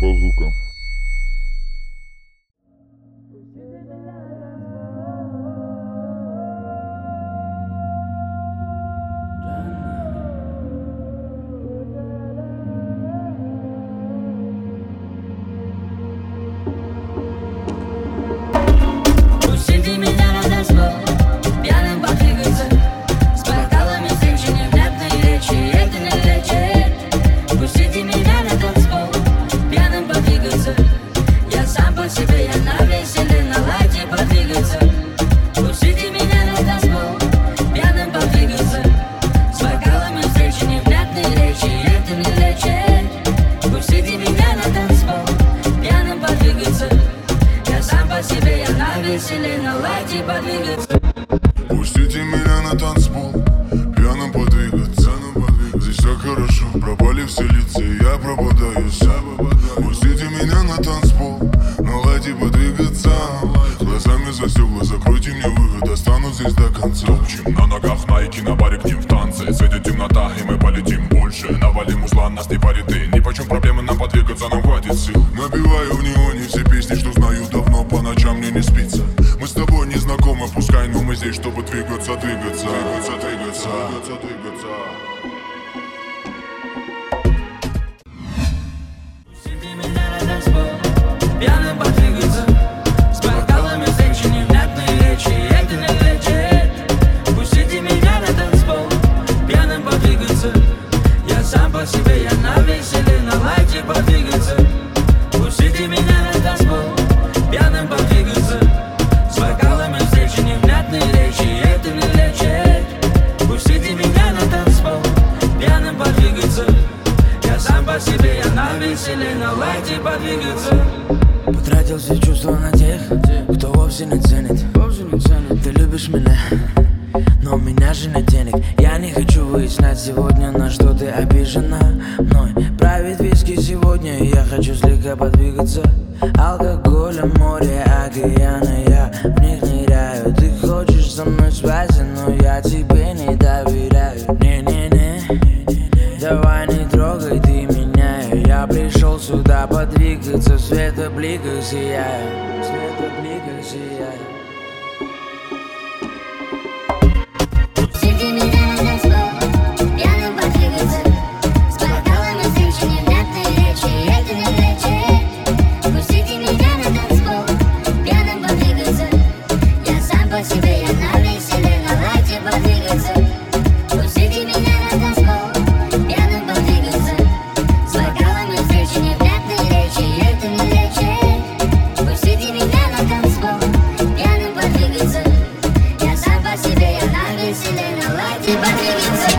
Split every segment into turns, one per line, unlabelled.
Базука.
Пустите меня на танцпол, пьяным подвигаться, с бокалами женщин невнятной речи, это не лечит. Пустите меня на танцпол, пьяным подвигаться, я сам по себе, я на веселе, на лайте подвигаться. Пустите меня на танцпол, пьяным подвигаться, с бокалами женщин невнятной речи, это не лечит. Пустите меня на танцпол, пьяным подвигаться, я сам по себе, я на веселе, на лайте подвигаться.
Пустите меня на танцпол, пьяным подвигаться. Здесь все хорошо, пропали все лица, и я пропадаюсь. Пустите меня на танцпол, наладьте подвигаться. Глазами за стекла, закройте мне выход, останусь здесь до конца.
Топчем на ногах найки, на баре к ним в танце. Светит темнота, и мы полетим больше. Навалим узла, нас не парит и нипочем проблемы нам подвигаться, нам хватит сил.
Набиваю в неоне все песни, что знаю давно, по ночам мне не спится. Мы с тобой не знакомы, пускай, но мы здесь, чтобы двигаться, двигаться, двигаться, двигаться, двигаться, двигаться.
Пустите меня на танцпол, пьяным подвигаться, с бокалами женщин невнятной речи, это не лечит. Пустите меня на танцпол, пьяным подвигаться, я сам по себе, я на веселе, на лайте подвигаться. Пустите меня на танцпол, пьяным подвигаться, с бокалами женщин невнятной речи, это не лечит. Пустите меня на танцпол, пьяным подвигаться, я сам по себе, я на веселе, на лайте подвигаться.
Потратил все чувства на тех, кто вовсе не ценит. Ты любишь меня, но у меня же нет денег. Я не хочу выяснять сегодня, на что ты обижена мной. Правит виски сегодня, и я хочу слегка подвигаться. Алкоголя, море, океаны, я в них ныряю. Ты хочешь со мной связи, но я тебе не доверяю. Не-не-не, давай не трогай ты меня. Я пришел сюда подвигаться, в светобликах сияю, в светобликах сияю.
Пустите меня на танцпол, пьяным подвигаться, с бокалами женщин невнятной речи, это не лечит. Пустите меня на танцпол, пьяным подвигаться, я сам по себе, я на веселе, на лайте подвигаться. Пустите меня на танцпол, пьяным подвигаться, с бокалами женщин невнятной речи, это не лечит. Пустите меня на танцпол, пьяным подвигаться, я сам по себе, я на веселе, на лайте подвигаться.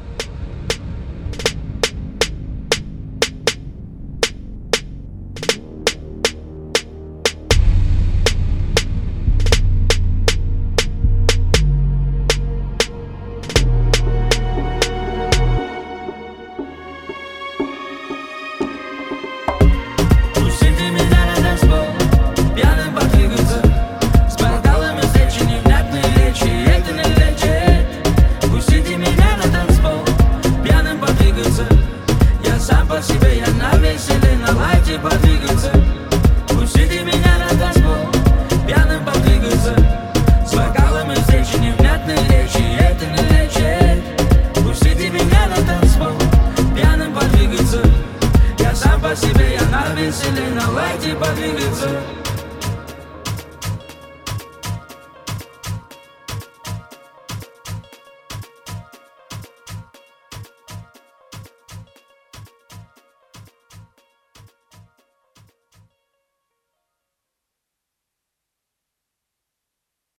Пустите меня на танцпол, пьяным подвигаться, с бокалами женщин невнятной речи, это не лечит. Пустите меня на танцпол, пьяным подвигаться, я сам по себе, я на веселе, на лайте подвигаться. Пустите меня на танцпол, пьяным подвигаться, с бокалами женщин невнятной речи, это не лечит. Пустите меня на танцпол, пьяным подвигаться, я сам по себе, я на веселе, на лайте подвигаться.